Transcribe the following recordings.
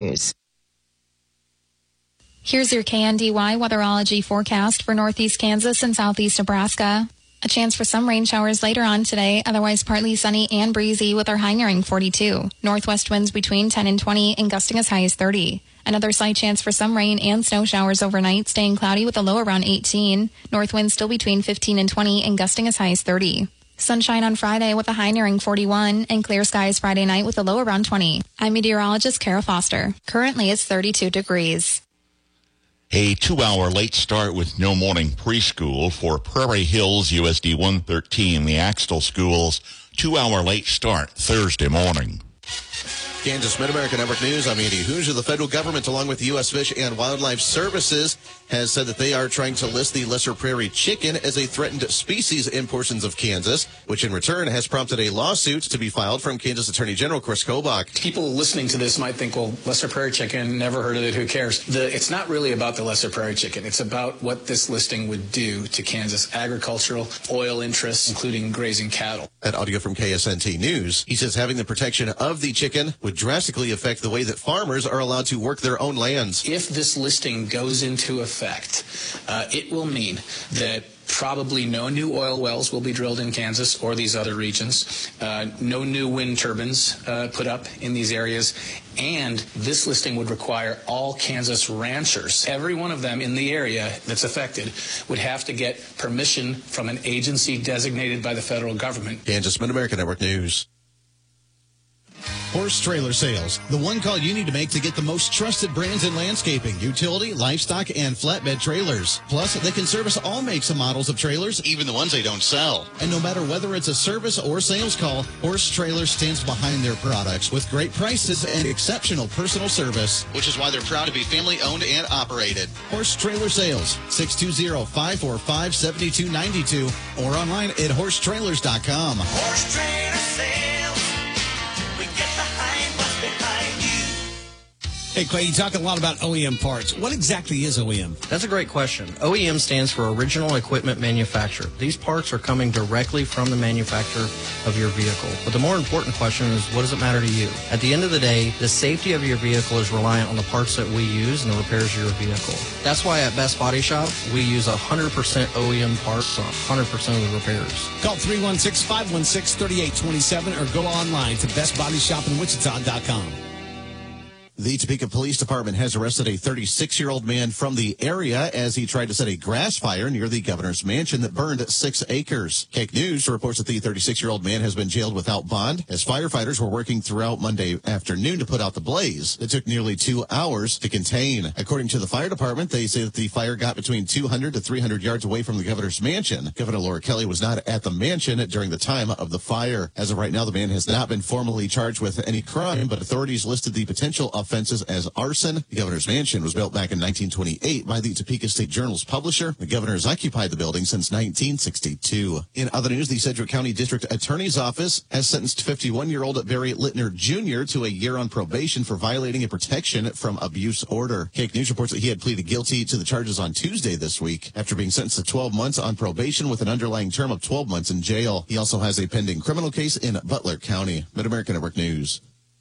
News. Here's your KNDY weatherology forecast for northeast Kansas and southeast Nebraska. A chance for some rain showers later on today, otherwise partly sunny and breezy with our high nearing 42. Northwest winds between 10 and 20 and gusting as high as 30. Another slight chance for some rain and snow showers overnight, staying cloudy with a low around 18. North winds still between 15 and 20 and gusting as high as 30. Sunshine on Friday with a high nearing 41 and clear skies Friday night with a low around 20. I'm meteorologist Kara Foster. Currently it's 32 degrees. A 2-hour late start with no morning preschool for Prairie Hills USD 113, the Axtell Schools. 2-hour late start Thursday morning. Kansas Mid-America Network News. I'm Andy Hoosier. The federal government, along with the U.S. Fish and Wildlife Services, has said that they are trying to list the lesser prairie chicken as a threatened species in portions of Kansas, which in return has prompted a lawsuit to be filed from Kansas Attorney General Chris Kobach. People listening to this might think, well, lesser prairie chicken, never heard of it, who cares? It's not really about the lesser prairie chicken. It's about what this listing would do to Kansas agricultural oil interests, including grazing cattle. That audio from KSNT News. He says having the protection of the chicken would drastically affect the way that farmers are allowed to work their own lands. If this listing goes into effect, it will mean that probably no new oil wells will be drilled in Kansas or these other regions, no new wind turbines put up in these areas, and this listing would require all Kansas ranchers, every one of them in the area that's affected, would have to get permission from an agency designated by the federal government. Kansas Mid-America Network News. Horse Trailer Sales, the one call you need to make to get the most trusted brands in landscaping, utility, livestock, and flatbed trailers. Plus, they can service all makes and models of trailers, even the ones they don't sell. And no matter whether it's a service or sales call, Horse Trailer stands behind their products with great prices and exceptional personal service, which is why they're proud to be family-owned and operated. Horse Trailer Sales, 620-545-7292, or online at horsetrailers.com. Horse Trailer Sales. Hey, Clay, you talk a lot about OEM parts. What exactly is OEM? That's a great question. OEM stands for Original Equipment Manufacturer. These parts are coming directly from the manufacturer of your vehicle. But the more important question is, what does it matter to you? At the end of the day, the safety of your vehicle is reliant on the parts that we use and the repairs of your vehicle. That's why at Best Body Shop, we use 100% OEM parts on 100% of the repairs. Call 316-516-3827 or go online to bestbodyshopinwichita.com. The Topeka Police Department has arrested a 36-year-old man from the area as he tried to set a grass fire near the governor's mansion that burned 6 acres. Cake News reports that the 36-year-old man has been jailed without bond as firefighters were working throughout Monday afternoon to put out the blaze. It took nearly 2 hours to contain. According to the fire department, they say that the fire got between 200 to 300 yards away from the governor's mansion. Governor Laura Kelly was not at the mansion during the time of the fire. As of right now, the man has not been formally charged with any crime, but authorities listed the potential offenses as arson. The governor's mansion was built back in 1928 by the Topeka State Journal's publisher. The governor has occupied the building since 1962. In other news, the Sedgwick County District Attorney's Office has sentenced 51-year-old Barry Littner Jr. to a year on probation for violating a protection from abuse order. Cake News reports that he had pleaded guilty to the charges on Tuesday this week after being sentenced to 12 months on probation with an underlying term of 12 months in jail. He also has a pending criminal case in Butler County. Mid-America Network News.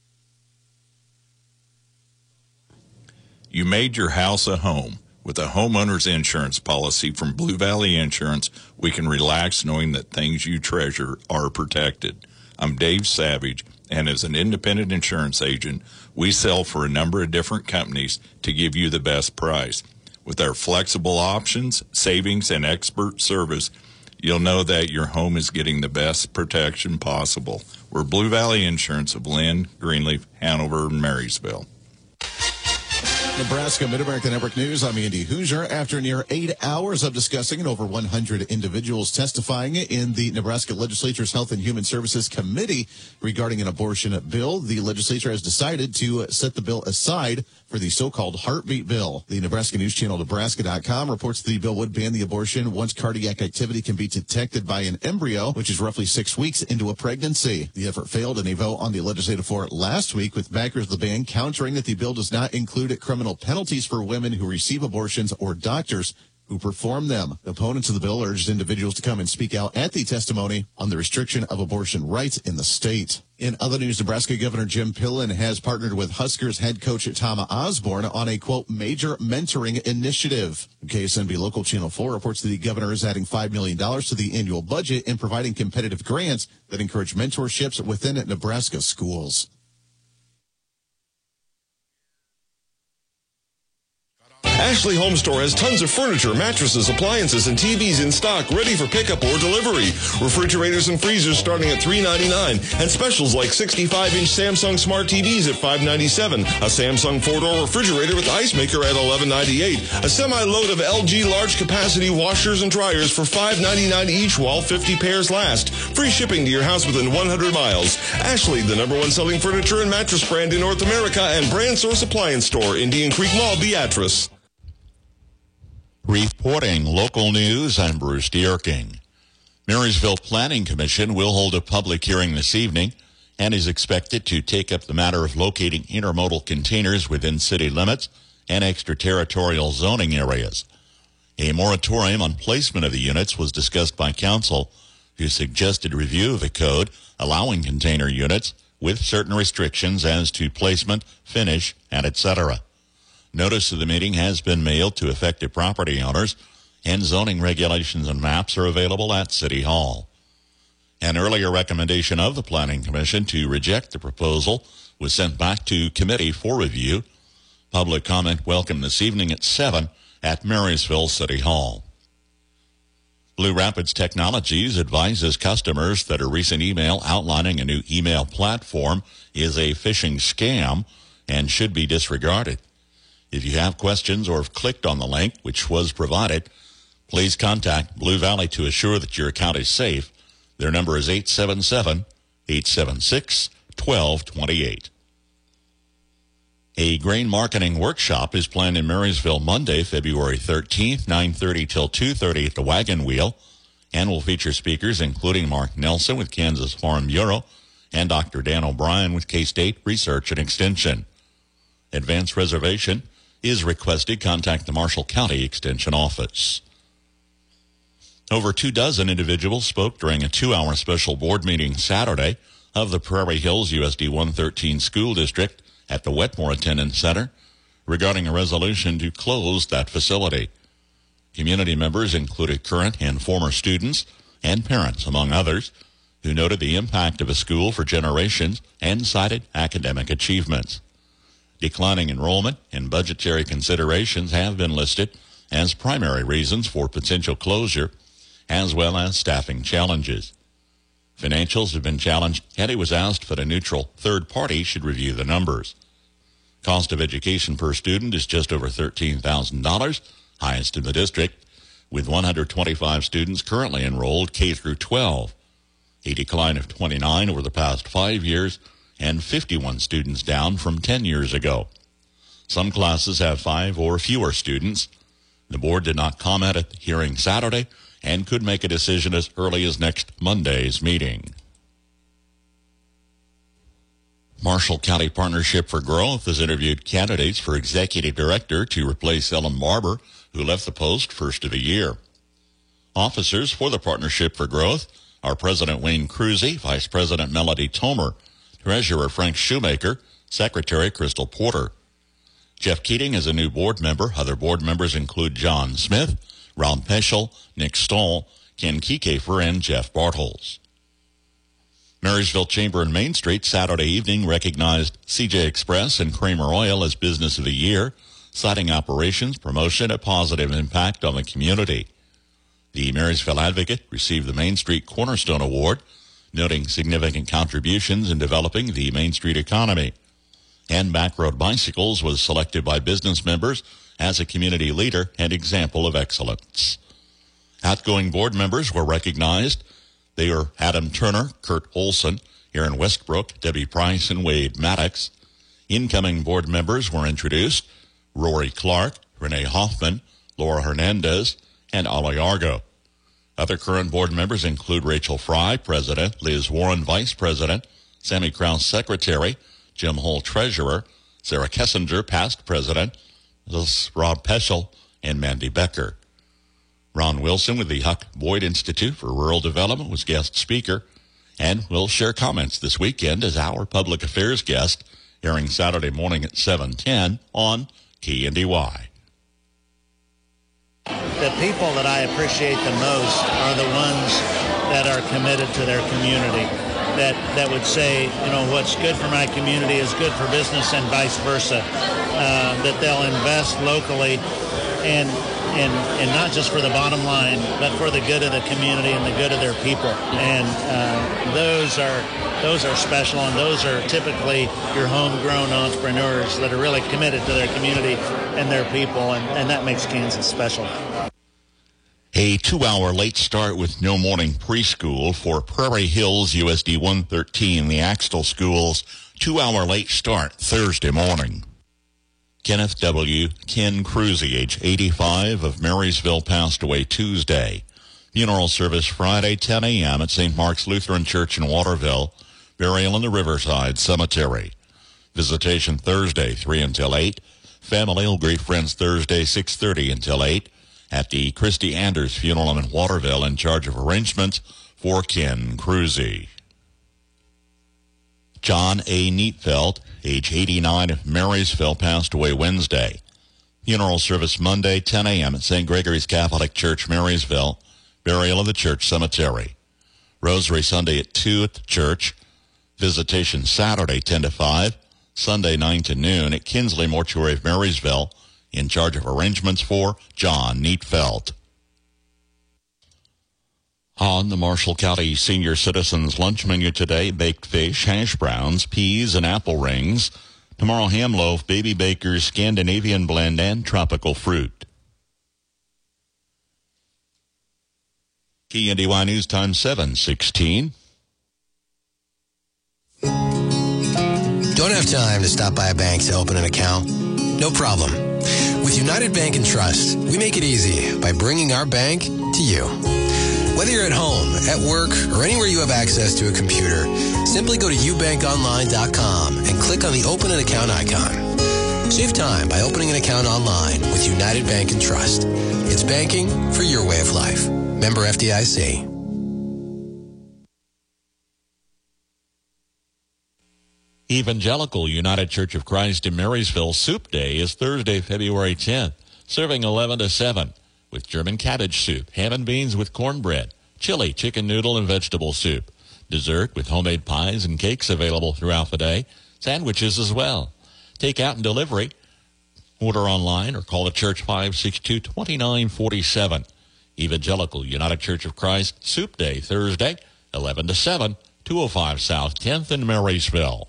You made your house a home. With a homeowner's insurance policy from Blue Valley Insurance, we can relax knowing that things you treasure are protected. I'm Dave Savage, and as an independent insurance agent, we sell for a number of different companies to give you the best price. With our flexible options, savings, and expert service, you'll know that your home is getting the best protection possible. We're Blue Valley Insurance of Lynn, Greenleaf, Hanover, and Marysville. Nebraska Mid-America Network News. I'm Andy Hoosier. After near 8 hours of discussing and over 100 individuals testifying in the Nebraska Legislature's Health and Human Services Committee regarding an abortion bill, the legislature has decided to set the bill aside for the so-called heartbeat bill. The Nebraska News Channel Nebraska.com reports the bill would ban the abortion once cardiac activity can be detected by an embryo, which is roughly 6 weeks into a pregnancy. The effort failed in a vote on the legislative floor last week, with backers of the ban countering that the bill does not include criminal penalties for women who receive abortions or doctors who performed them. Opponents of the bill urged individuals to come and speak out at the testimony on the restriction of abortion rights in the state. In other news, Nebraska Governor Jim Pillen has partnered with Huskers head coach Tom Osborne on a, quote, major mentoring initiative. KSNB Local Channel 4 reports that the governor is adding $5 million to the annual budget and providing competitive grants that encourage mentorships within Nebraska schools. Ashley Home Store has tons of furniture, mattresses, appliances, and TVs in stock ready for pickup or delivery. Refrigerators and freezers starting at $399, and specials like 65-inch Samsung Smart TVs at $597, a Samsung 4-door refrigerator with ice maker at $1198, a semi-load of LG large capacity washers and dryers for $599 each while 50 pairs last. Free shipping to your house within 100 miles. Ashley, the #1 selling furniture and mattress brand in North America, and Brand Source Appliance Store, Indian Creek Mall, Beatrice. Reporting local news, I'm Bruce Dierking. Marysville Planning Commission will hold a public hearing this evening and is expected to take up the matter of locating intermodal containers within city limits and extraterritorial zoning areas. A moratorium on placement of the units was discussed by council, who suggested review of the code allowing container units with certain restrictions as to placement, finish, and etc. Notice of the meeting has been mailed to affected property owners, and zoning regulations and maps are available at City Hall. An earlier recommendation of the Planning Commission to reject the proposal was sent back to committee for review. Public comment welcome this evening at 7 at Marysville City Hall. Blue Rapids Technologies advises customers that a recent email outlining a new email platform is a phishing scam and should be disregarded. If you have questions or have clicked on the link, which was provided, please contact Blue Valley to assure that your account is safe. Their number is 877-876-1228. A grain marketing workshop is planned in Marysville Monday, February 13th, 9:30 till 2:30 at the Wagon Wheel, and will feature speakers including Mark Nelson with Kansas Farm Bureau and Dr. Dan O'Brien with K-State Research and Extension. Advance reservation is requested. Contact the Marshall County Extension Office. Over 24 individuals spoke during a 2-hour special board meeting Saturday of the Prairie Hills USD 113 School District at the Wetmore Attendance Center regarding a resolution to close that facility. Community members included current and former students and parents, among others, who noted the impact of a school for generations and cited academic achievements. Declining enrollment and budgetary considerations have been listed as primary reasons for potential closure, as well as staffing challenges. Financials have been challenged, and it was asked that a neutral third party should review the numbers. Cost of education per student is just over $13,000, highest in the district, with 125 students currently enrolled K through 12, a decline of 29 over the past 5 years, and 51 students down from 10 years ago. Some classes have 5 or fewer students. The board did not comment at the hearing Saturday and could make a decision as early as next Monday's meeting. Marshall County Partnership for Growth has interviewed candidates for executive director to replace Ellen Barber, who left the post first of the year. Officers for the Partnership for Growth are President Wayne Cruzy, Vice President Melody Tomer, Treasurer Frank Shoemaker, Secretary Crystal Porter. Jeff Keating is a new board member. Other board members include John Smith, Rob Peschel, Nick Stoll, Ken Kiekefer, and Jeff Bartholz. Marysville Chamber and Main Street Saturday evening recognized CJ Express and Kramer Oil as Business of the Year, citing operations, promotion, a positive impact on the community. The Marysville Advocate received the Main Street Cornerstone Award, noting significant contributions in developing the Main Street economy. And Backroad Bicycles was selected by business members as a community leader and example of excellence. Outgoing board members were recognized. They are Adam Turner, Kurt Olson, Aaron Westbrook, Debbie Price, and Wade Maddox. Incoming board members were introduced: Rory Clark, Renee Hoffman, Laura Hernandez, and Ollie Argo. Other current board members include Rachel Fry, President, Liz Warren, Vice President, Sammy Krause, Secretary, Jim Hull, Treasurer, Sarah Kessinger, Past President, Rob Peschel, and Mandy Becker. Ron Wilson with the Huck Boyd Institute for Rural Development was guest speaker and will share comments this weekend as our public affairs guest, airing Saturday morning at 7:10 on KNDY. The people that I appreciate the most are the ones that are committed to their community, that would say, you know, what's good for my community is good for business and vice versa, that they'll invest locally and not just for the bottom line, but for the good of the community and the good of their people. And those are special, and those are typically your homegrown entrepreneurs that are really committed to their community and their people, and that makes Kansas special. A 2-hour late start with no morning preschool for Prairie Hills USD 113, the Axtell School's 2-hour late start Thursday morning. Kenneth W. Ken Cruzy, age 85, of Marysville, passed away Tuesday. Funeral service Friday, 10 a.m. at St. Mark's Lutheran Church in Waterville. Burial in the Riverside Cemetery. Visitation Thursday, 3 until 8. Family will greet friends Thursday, 6:30 until 8. At the Christy Anders Funeral Home in Waterville, in charge of arrangements for Ken Cruzy. John A. Neatfeld, age 89, of Marysville, passed away Wednesday. Funeral service Monday, 10 a.m. at St. Gregory's Catholic Church, Marysville. Burial in the church cemetery. Rosary Sunday at 2 at the church. Visitation Saturday, 10 to 5. Sunday, 9 to noon at Kinsley Mortuary of Marysville. In charge of arrangements for John Neatfeld. On the Marshall County Senior Citizens Lunch Menu today, baked fish, hash browns, peas, and apple rings. Tomorrow, ham loaf, baby baker's Scandinavian blend, and tropical fruit. KNDY News Time 7:16. Don't have time to stop by a bank to open an account? No problem. With United Bank and Trust, we make it easy by bringing our bank to you. Whether you're at home, at work, or anywhere you have access to a computer, simply go to ubankonline.com and click on the Open an Account icon. Save time by opening an account online with United Bank and Trust. It's banking for your way of life. Member FDIC. Evangelical United Church of Christ in Marysville Soup Day is Thursday, February 10th, serving 11 to 7 with German cabbage soup, ham and beans with cornbread, chili, chicken noodle, and vegetable soup. Dessert with homemade pies and cakes available throughout the day. Sandwiches as well. Takeout and delivery. Order online or call the church 562-2947. Evangelical United Church of Christ Soup Day, Thursday, 11 to 7, 205 South 10th in Marysville.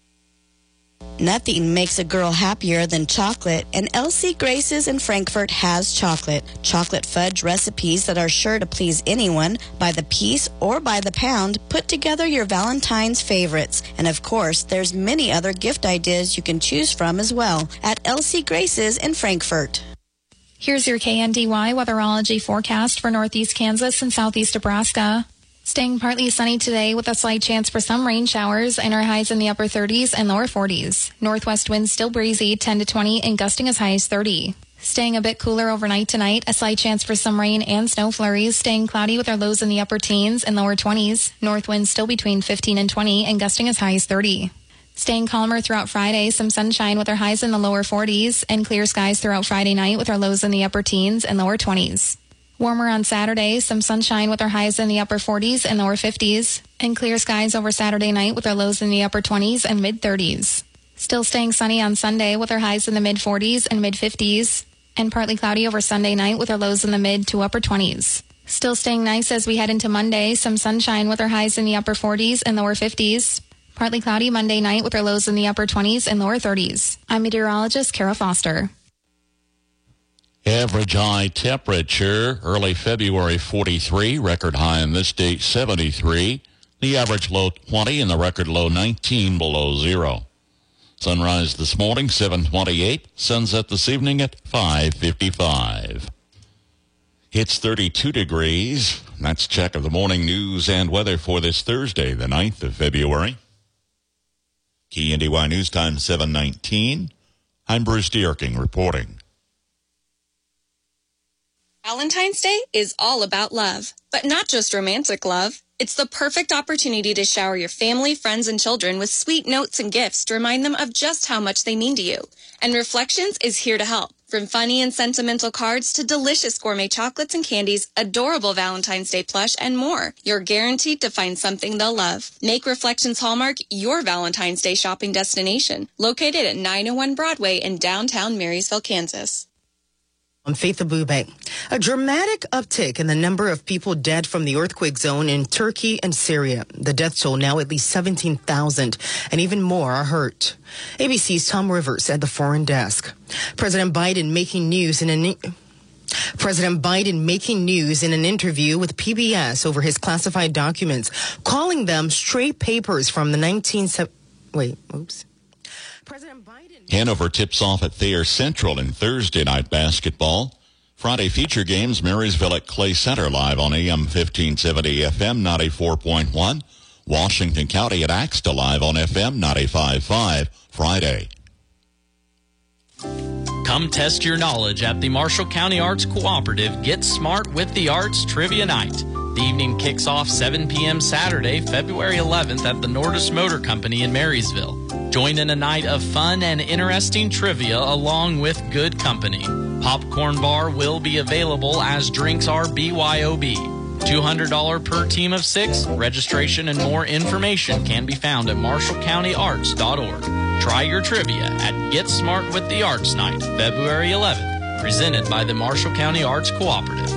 Nothing makes a girl happier than chocolate, and Elsie Grace's in Frankfort has chocolate. Chocolate fudge recipes that are sure to please anyone, by the piece or by the pound. Put together your Valentine's favorites. And of course, there's many other gift ideas you can choose from as well at Elsie Grace's in Frankfort. Here's your KNDY weatherology forecast for northeast Kansas and southeast Nebraska. Staying partly sunny today with a slight chance for some rain showers and our highs in the upper 30s and lower 40s. Northwest winds still breezy, 10 to 20, and gusting as high as 30. Staying a bit cooler overnight tonight, a slight chance for some rain and snow flurries. Staying cloudy with our lows in the upper teens and lower 20s. North winds still between 15 and 20 and gusting as high as 30. Staying calmer throughout Friday, some sunshine with our highs in the lower 40s and clear skies throughout Friday night with our lows in the upper teens and lower 20s. Warmer on Saturday, some sunshine with our highs in the upper 40s and lower 50s, and clear skies over Saturday night with our lows in the upper 20s and mid-30s. Still staying sunny on Sunday with our highs in the mid-40s and mid-50s, and partly cloudy over Sunday night with our lows in the mid to upper 20s. Still staying nice as we head into Monday, some sunshine with our highs in the upper 40s and lower 50s, partly cloudy Monday night with our lows in the upper 20s and lower 30s. I'm meteorologist Kara Foster. Average high temperature, early February 43, record high in this date 73, the average low 20 and the record low 19 below zero. Sunrise this morning 7:28, sunset this evening at 5:55. It's 32 degrees. That's check of the morning news and weather for this Thursday, the 9th of February. KNDY News Time 7:19. I'm Bruce Dierking reporting. Valentine's Day is all about love, but not just romantic love. It's the perfect opportunity to shower your family, friends, and children with sweet notes and gifts to remind them of just how much they mean to you. And Reflections is here to help. From funny and sentimental cards to delicious gourmet chocolates and candies, adorable Valentine's Day plush, and more, you're guaranteed to find something they'll love. Make Reflections Hallmark your Valentine's Day shopping destination, located at 901 Broadway in downtown Marysville, Kansas. On Faith Abubey, a dramatic uptick in the number of people dead from the earthquake zone in Turkey and Syria. The death toll now at least 17,000, and even more are hurt. ABC's Tom Rivers at the foreign desk. President Biden making news in an interview with PBS over his classified documents, calling them straight papers from the Hanover tips off at Thayer Central in Thursday night basketball. Friday feature games, Marysville at Clay Center live on AM 1570 FM 94.1. Washington County at Axta live on FM 95.5 Friday. Come test your knowledge at the Marshall County Arts Cooperative Get Smart with the Arts Trivia Night. The evening kicks off 7 p.m. Saturday, February 11th at the Nordis Motor Company in Marysville. Join in a night of fun and interesting trivia along with good company. Popcorn bar will be available as drinks are BYOB. $200 per team of 6. Registration and more information can be found at marshallcountyarts.org. Try your trivia at Get Smart with the Arts Night, February 11th, presented by the Marshall County Arts Cooperative.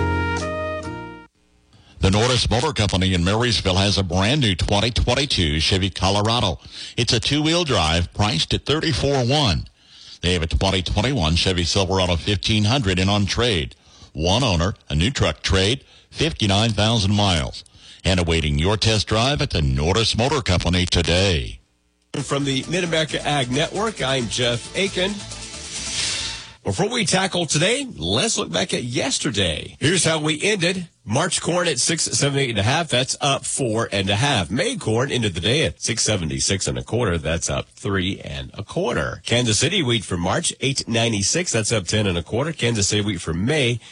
The Nordis Motor Company in Marysville has a brand new 2022 Chevy Colorado. It's a two-wheel drive priced at $34,100. They have a 2021 Chevy Silverado 1500 in on trade. One owner, a new truck trade, 59,000 miles. And awaiting your test drive at the Nordis Motor Company today. From the Mid-America Ag Network, I'm Jeff Aiken. Before we tackle today, let's look back at yesterday. Here's how we ended. March corn at 678.5. That's up 4.5. May corn ended the day at 676.25. That's up 3.25. Kansas City wheat for March 896. That's up 10.25. Kansas City wheat for May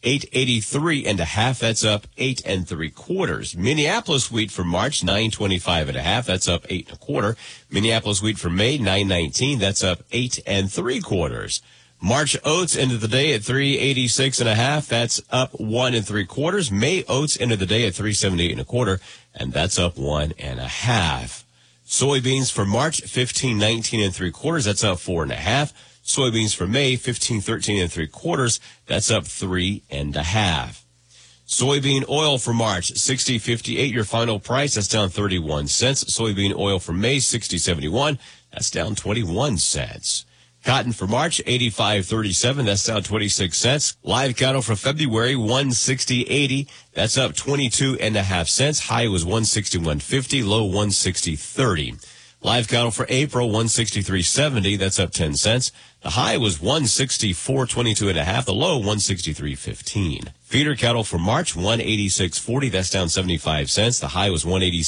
883.5. That's up 8.75. Minneapolis wheat for March 925.5. That's up 8.25. Minneapolis wheat for May 919. That's up 8.75. March oats ended the day at 386.5. That's up 1.75. May oats ended the day at 378.25, and that's up 1.5. Soybeans for March 1519.75. That's up 4.5. Soybeans for May 1513.75. That's up 3.5. Soybean oil for March 60.58. Your final price. That's down 31 cents. Soybean oil for May 60.71. That's down 21 cents. Cotton for March, 85.37. That's down 26 cents. Live cattle for February, 160.80. That's up 22.5 cents. High was 161.50. Low 160.30. Live cattle for April, 163.70. That's up 10 cents. The high was 164.22.5. The low 163.15. Feeder cattle for March, 186.40. That's down 75 cents. The high was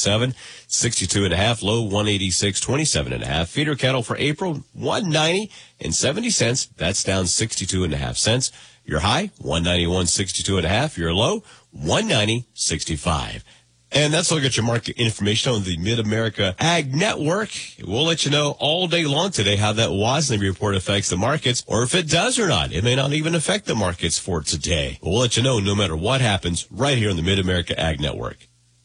187.62.5. Low 186.27.5. Feeder cattle for April, 190.70. That's down 62.5 cents. Your high, 191.62.5. Your low, 190.65. And that's a look at your market information on the Mid-America Ag Network. We'll let you know all day long today how that WASDE report affects the markets, or if it does or not. It may not even affect the markets for today. We'll let you know no matter what happens right here on the Mid-America Ag Network.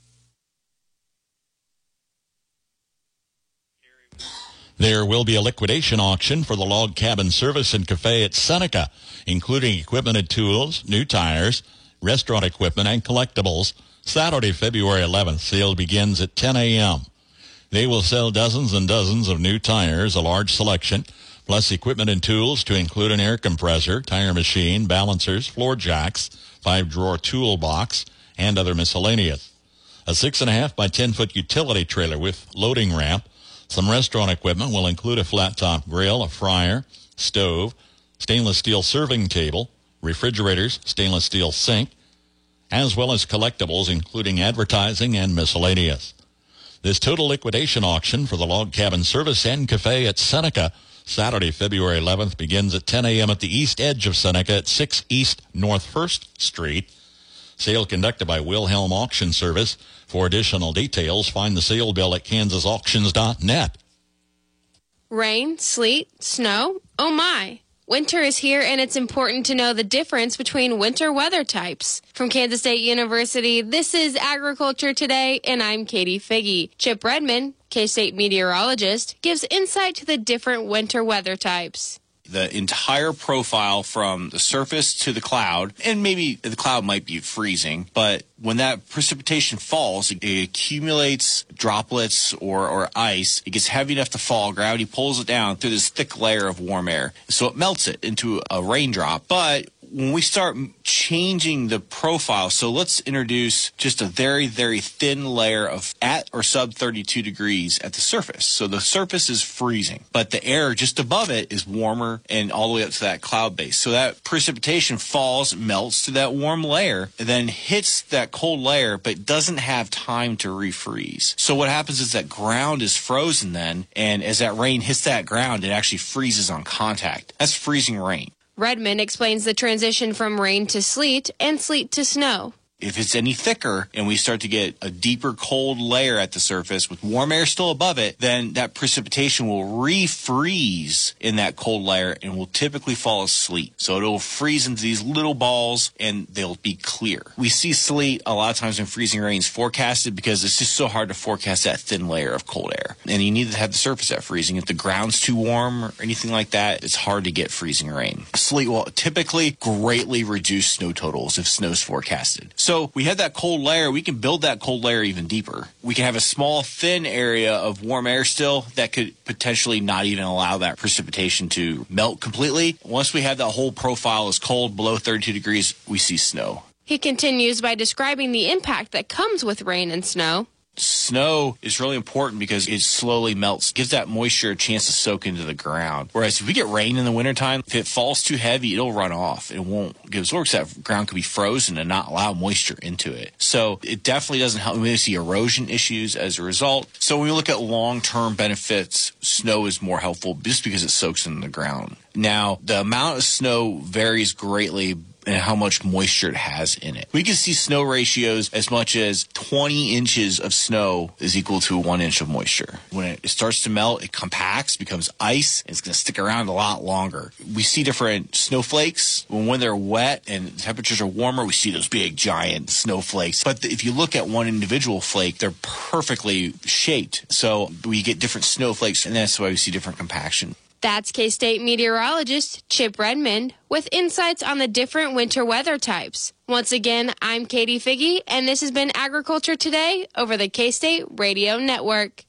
There will be a liquidation auction for the log cabin service and cafe at Seneca, including equipment and tools, new tires, restaurant equipment, and collectibles. Saturday, February 11th, sale begins at 10 a.m. They will sell dozens and dozens of new tires, a large selection, plus equipment and tools to include an air compressor, tire machine, balancers, floor jacks, 5-drawer toolbox, and other miscellaneous. A 6.5 by 10-foot utility trailer with loading ramp. Some restaurant equipment will include a flat-top grill, a fryer, stove, stainless steel serving table, refrigerators, stainless steel sink, as well as collectibles, including advertising and miscellaneous. This total liquidation auction for the log cabin service and cafe at Seneca Saturday, February 11th, begins at 10 a.m. at the east edge of Seneca at 6 East North 1st Street. Sale conducted by Wilhelm Auction Service. For additional details, find the sale bill at kansasauctions.net. Rain, sleet, snow? Oh my! Winter is here, and it's important to know the difference between winter weather types. From Kansas State University, this is Agriculture Today, and I'm Katie Figge. Chip Redman, K-State meteorologist, gives insight to the different winter weather types. The entire profile from the surface to the cloud, and maybe the cloud might be freezing, but when that precipitation falls, it accumulates droplets or ice. It gets heavy enough to fall. Gravity pulls it down through this thick layer of warm air. So it melts it into a raindrop. But when we start changing the profile, so let's introduce just a very, very thin layer of at or sub 32 degrees at the surface. So the surface is freezing, but the air just above it is warmer and all the way up to that cloud base. So that precipitation falls, melts to that warm layer, and then hits that cold layer, but doesn't have time to refreeze. So what happens is that ground is frozen then, and as that rain hits that ground, it actually freezes on contact. That's freezing rain. Redmond explains the transition from rain to sleet and sleet to snow. If it's any thicker and we start to get a deeper cold layer at the surface with warm air still above it, then that precipitation will refreeze in that cold layer and will typically fall as sleet. So it'll freeze into these little balls and they'll be clear. We see sleet a lot of times when freezing rain is forecasted because it's just so hard to forecast that thin layer of cold air. And you need to have the surface at freezing. If the ground's too warm or anything like that, it's hard to get freezing rain. Sleet will typically greatly reduce snow totals if snow's forecasted. So we have that cold layer. We can build that cold layer even deeper. We can have a small, thin area of warm air still that could potentially not even allow that precipitation to melt completely. Once we have that whole profile as cold, below 32 degrees, we see snow. He continues by describing the impact that comes with rain and snow. Snow is really important because it slowly melts, gives that moisture a chance to soak into the ground. Whereas if we get rain in the wintertime, if it falls too heavy, it'll run off. It won't get absorbed because that ground could be frozen and not allow moisture into it. So it definitely doesn't help. We see erosion issues as a result. So when we look at long-term benefits, snow is more helpful just because it soaks into the ground. Now, the amount of snow varies greatly and how much moisture it has in it. We can see snow ratios as much as 20 inches of snow is equal to 1 inch of moisture. When it starts to melt, it compacts, becomes ice, and it's going to stick around a lot longer. We see different snowflakes. When they're wet and the temperatures are warmer, we see those big, giant snowflakes. But if you look at one individual flake, they're perfectly shaped. So we get different snowflakes, and that's why we see different compaction. That's K-State meteorologist Chip Redmond with insights on the different winter weather types. Once again, I'm Katie Figge, and this has been Agriculture Today over the K-State Radio Network.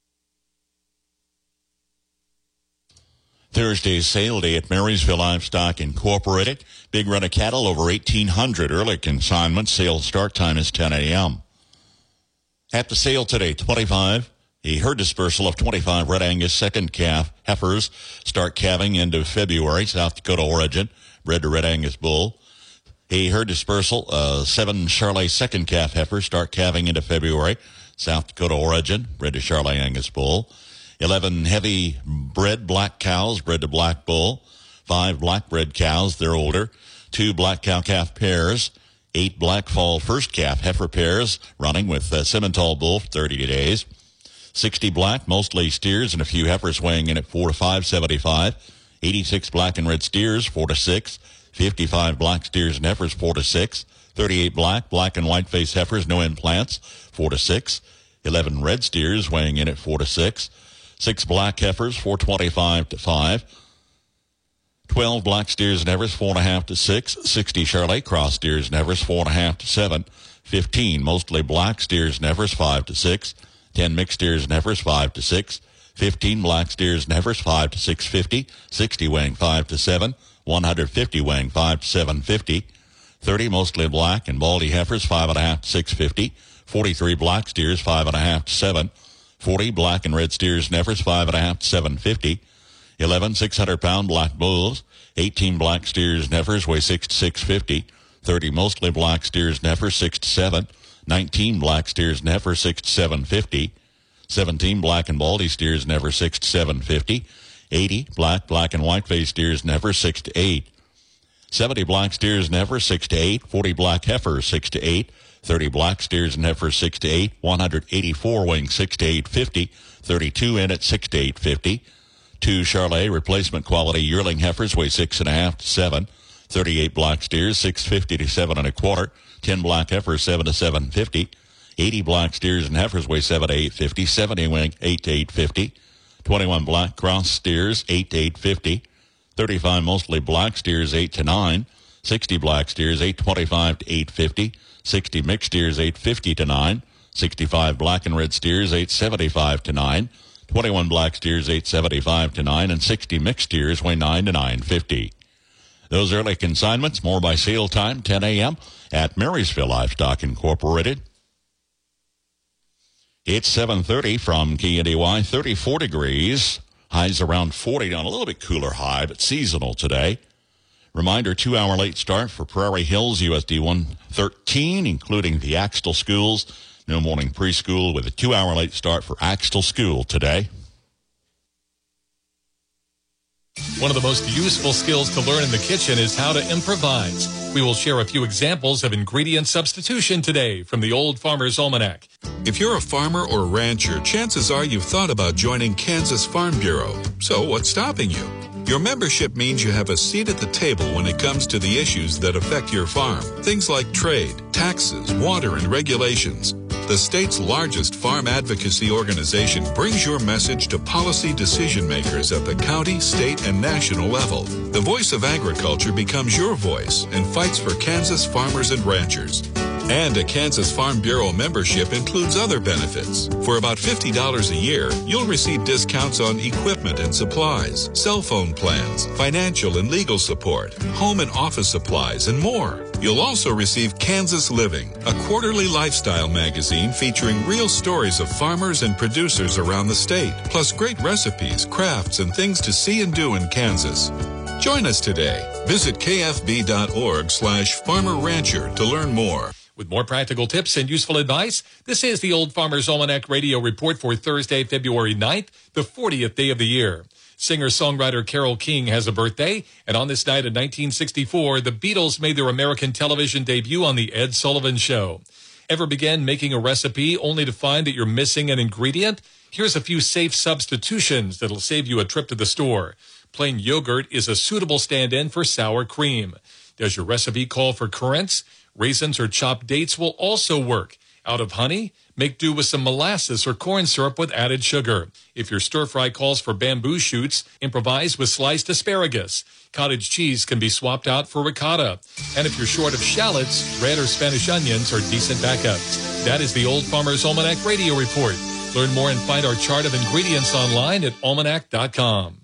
Thursday's sale day at Marysville Livestock Incorporated. Big run of cattle, over 1,800 early consignment. Sale start time is 10 a.m. At the sale today, 25. A herd dispersal of 25 Red Angus second calf heifers start calving end of February, South Dakota origin, bred to Red Angus bull. A herd dispersal, 7 Charolais second calf heifers start calving into February, South Dakota origin, bred to Charolais Angus bull. 11 heavy bred black cows bred to black bull. 5 black bred cows, they're older. 2 black cow calf pairs. 8 black fall first calf heifer pairs running with Simmental bull for 30 days. 60 black, mostly steers, and a few heifers weighing in at 4 to 575. 86 black and red steers, 4 to 6. 55 black steers and heifers, 4 to 6. 38 black and white face heifers, no implants, 4 to 6. 11 red steers weighing in at 4 to 6. 6 black heifers, 425 to 5. 12 black steers and heifers, 4.5 to 6. 60 Charolais cross steers and heifers, 4.5 to 7. 15 mostly black steers and heifers, 5 to 6. 10 mixed steers and heifers, 5 to 6. 15 black steers and heifers, 5 to 650. 60 weighing 5 to 7. 150 weighing 5 to 750. 30 mostly black and baldy heifers, 5.5 to 650. 43 black steers, 5.5 to 7. 40 black and red steers and heifers, 5.5 to 750. 11 600-pound black bulls. 18 black steers and heifers weigh 6 to 650. 30 mostly black steers and heifers, 6 to 7. 19 black steers and heifers, 6 to 750. 17 black and baldy steers and heifers, 6 to 750. 80 black and white faced steers and heifers 6 to 8. 70 black steers and heifers 6 to 8. 40 black heifers 6 to 8. 30 black steers and heifers 6 to 8. 184 weighing 6 to 850. 32 in at 6 to 850. 2 Charlet replacement quality yearling heifers weigh 6.5 to 7. 38 black steers 650 to 7 1/4. 10 black heifers 7 to 750. 80 black steers and heifers weigh 7 to 850. 70 weighing 8 to 850. 21 black cross steers 8 to 850. 35 mostly black steers 8 to 9. 60 black steers 825 to 850. 60 mixed steers 850 to 9. 65 black and red steers 875 to 9. 21 black steers 875 to 9, and 60 mixed steers weigh 9 to 950. Those early consignments, more by sale time, 10 a.m. at Marysville Livestock Incorporated. It's 7:30 from KNDY, 34 degrees. Highs around 40, down a little bit cooler high, but seasonal today. Reminder, 2-hour late start for Prairie Hills, USD 113, including the Axtell schools. No morning preschool with a 2-hour late start for Axtell School today. One of the most useful skills to learn in the kitchen is how to improvise. We will share a few examples of ingredient substitution today from the Old Farmer's Almanac. If you're a farmer or rancher, chances are you've thought about joining Kansas Farm Bureau. So what's stopping you? Your membership means you have a seat at the table when it comes to the issues that affect your farm. Things like trade, taxes, water, and regulations. The state's largest farm advocacy organization brings your message to policy decision makers at the county, state, and national level. The voice of agriculture becomes your voice and fights for Kansas farmers and ranchers. And a Kansas Farm Bureau membership includes other benefits. For about $50 a year, you'll receive discounts on equipment and supplies, cell phone plans, financial and legal support, home and office supplies, and more. You'll also receive Kansas Living, a quarterly lifestyle magazine featuring real stories of farmers and producers around the state, plus great recipes, crafts, and things to see and do in Kansas. Join us today. Visit kfb.org/farmer-rancher to learn more. With more practical tips and useful advice, this is the Old Farmer's Almanac Radio Report for Thursday, February 9th, the 40th day of the year. Singer-songwriter Carole King has a birthday, and on this night in 1964, the Beatles made their American television debut on The Ed Sullivan Show. Ever begin making a recipe only to find that you're missing an ingredient? Here's a few safe substitutions that'll save you a trip to the store. Plain yogurt is a suitable stand-in for sour cream. Does your recipe call for currants? Raisins or chopped dates will also work. Out of honey? Make do with some molasses or corn syrup with added sugar. If your stir-fry calls for bamboo shoots, improvise with sliced asparagus. Cottage cheese can be swapped out for ricotta. And if you're short of shallots, red or Spanish onions are decent backups. That is the Old Farmer's Almanac Radio Report. Learn more and find our chart of ingredients online at almanac.com.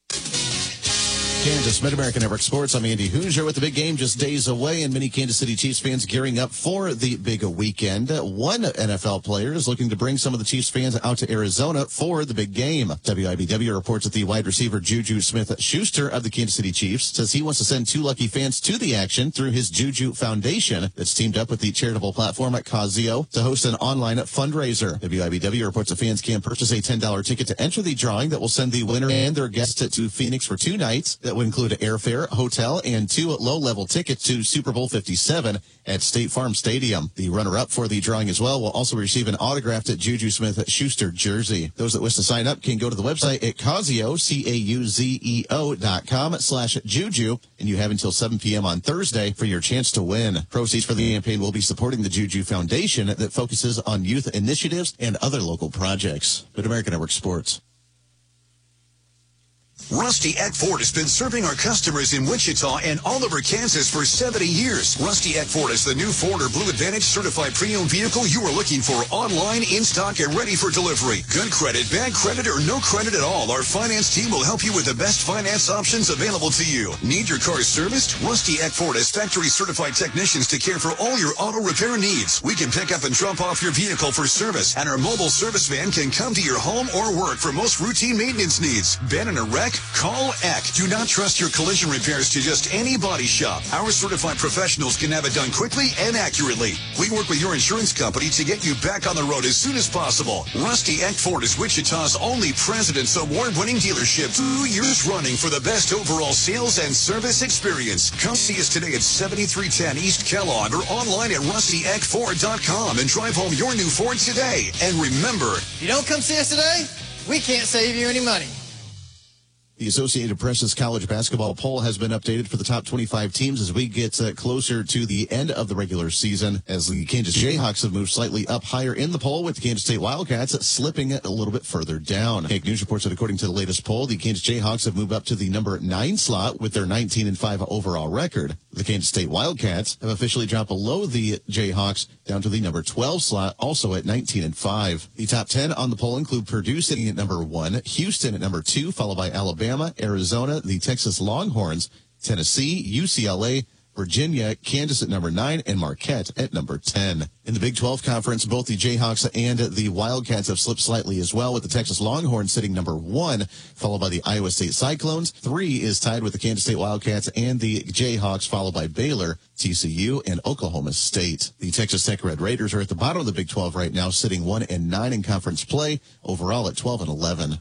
Kansas Mid-American Network Sports. I'm Andy Hoosier with the big game just days away, and many Kansas City Chiefs fans gearing up for the big weekend. One NFL player is looking to bring some of the Chiefs fans out to Arizona for the big game. WIBW reports that the wide receiver Juju Smith-Schuster of the Kansas City Chiefs says he wants to send 2 lucky fans to the action through his Juju Foundation that's teamed up with the charitable platform at Casio to host an online fundraiser. WIBW reports that fans can purchase a $10 ticket to enter the drawing that will send the winner and their guests to Phoenix for 2 nights. That would include airfare, hotel, and 2 low-level tickets to Super Bowl 57 at State Farm Stadium. The runner-up for the drawing as well will also receive an autographed Juju Smith-Schuster jersey. Those that wish to sign up can go to the website at Casio, CAUZEO.com/Juju, and you have until 7 p.m. on Thursday for your chance to win. Proceeds for the campaign will be supporting the Juju Foundation that focuses on youth initiatives and other local projects. Mid-American Network Sports. Rusty Eck Ford has been serving our customers in Wichita and all over Kansas for 70 years. Rusty Eck Ford is the new Ford or Blue Advantage certified pre-owned vehicle you are looking for, online, in stock, and ready for delivery. Good credit, bad credit, or no credit at all, our finance team will help you with the best finance options available to you. Need your car serviced? Rusty Eck Ford has factory certified technicians to care for all your auto repair needs. We can pick up and drop off your vehicle for service, and our mobile service van can come to your home or work for most routine maintenance needs. Been in a wreck? wreck? Call Eck. Do not trust your collision repairs to just any body shop. Our certified professionals can have it done quickly and accurately. We work with your insurance company to get you back on the road as soon as possible. Rusty Eck Ford is Wichita's only President's Award-winning dealership, 2 years running for the best overall sales and service experience. Come see us today at 7310 East Kellogg or online at rustyeckford.com and drive home your new Ford today. And remember, if you don't come see us today, we can't save you any money. The Associated Press's college basketball poll has been updated for the top 25 teams as we get closer to the end of the regular season, as the Kansas Jayhawks have moved slightly up higher in the poll, with the Kansas State Wildcats slipping a little bit further down. Hank News reports that according to the latest poll, the Kansas Jayhawks have moved up to the number 9 slot with their 19-5 overall record. The Kansas State Wildcats have officially dropped below the Jayhawks down to the number 12 slot, also at 19-5. The top 10 on the poll include Purdue sitting at number 1, Houston at number 2, followed by Alabama, Arizona, the Texas Longhorns, Tennessee, UCLA, Virginia, Kansas at number 9, and Marquette at number 10. In the Big 12 Conference, both the Jayhawks and the Wildcats have slipped slightly as well, with the Texas Longhorns sitting number 1, followed by the Iowa State Cyclones. 3 is tied with the Kansas State Wildcats and the Jayhawks, followed by Baylor, TCU, and Oklahoma State. The Texas Tech Red Raiders are at the bottom of the Big 12 right now, sitting 1-9 in conference play, overall at 12-11.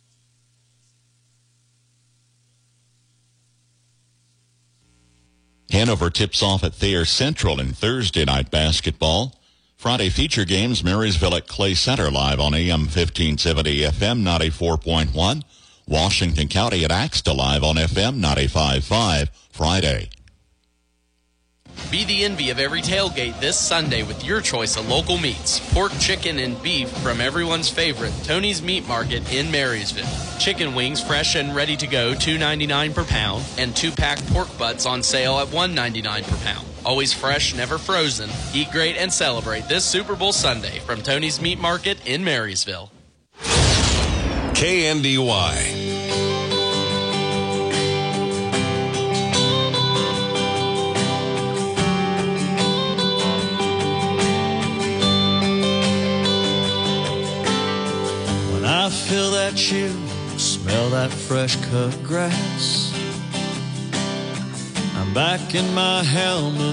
Hanover tips off at Thayer Central in Thursday night basketball. Friday feature games, Marysville at Clay Center live on AM 1570 FM 94.1. Washington County at Axta live on FM 95.5 Friday. Be the envy of every tailgate this Sunday with your choice of local meats. Pork, chicken, and beef from everyone's favorite, Tony's Meat Market in Marysville. Chicken wings fresh and ready to go, $2.99 per pound, and 2-pack pork butts on sale at $1.99 per pound. Always fresh, never frozen. Eat great and celebrate this Super Bowl Sunday from Tony's Meat Market in Marysville. KNDY. I feel that chill, smell that fresh cut grass. I'm back in my helmet.